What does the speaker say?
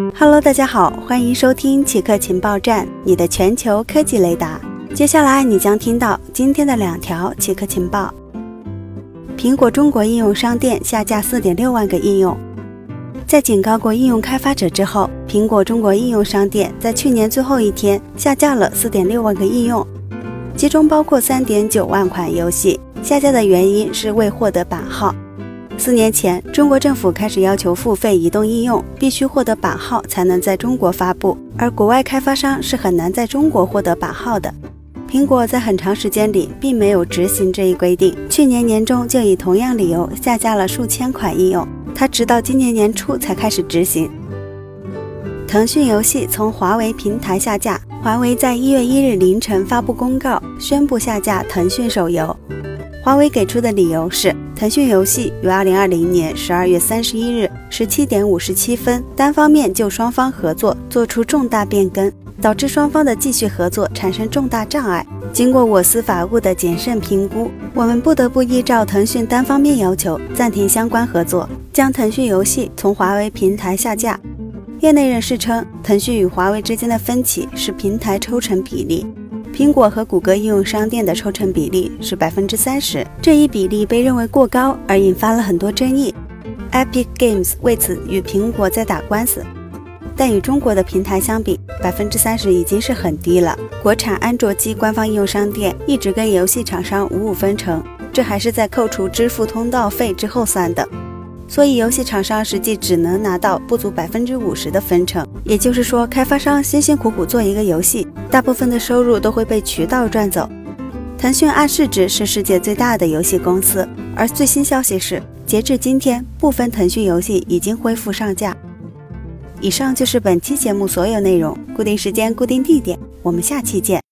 Hello， 大家好，欢迎收听奇客情报站，你的全球科技雷达。接下来你将听到今天的2条奇客情报。苹果中国应用商店下架 4.6 万个应用。在警告过应用开发者之后，苹果中国应用商店在去年最后一天下架了 4.6 万个应用，其中包括 3.9 万款游戏。下架的原因是未获得版号。4年前，中国政府开始要求付费移动应用必须获得版号才能在中国发布，而国外开发商是很难在中国获得版号的。苹果在很长时间里并没有执行这一规定，去年年中就以同样理由下架了数千款应用，它直到今年年初才开始执行。腾讯游戏从华为平台下架，华为在1月1日凌晨发布公告，宣布下架腾讯手游。华为给出的理由是，腾讯游戏于2020年12月31日17点57分单方面就双方合作做出重大变更，导致双方的继续合作产生重大障碍。经过我司法务的谨慎评估，我们不得不依照腾讯单方面要求暂停相关合作，将腾讯游戏从华为平台下架。业内人士称，腾讯与华为之间的分歧是平台抽成比例。苹果和谷歌应用商店的抽成比例是 30%， 这一比例被认为过高，而引发了很多争议。Epic Games 为此与苹果在打官司，但与中国的平台相比， 30% 已经是很低了。国产安卓机官方应用商店一直跟游戏厂商55分成，这还是在扣除支付通道费之后算的，所以游戏厂商实际只能拿到不足 50% 的分成。也就是说，开发商辛辛苦苦做一个游戏，大部分的收入都会被渠道赚走。腾讯按市值是世界最大的游戏公司，而最新消息是，截至今天，部分腾讯游戏已经恢复上架。以上就是本期节目所有内容，固定时间固定地点，我们下期见。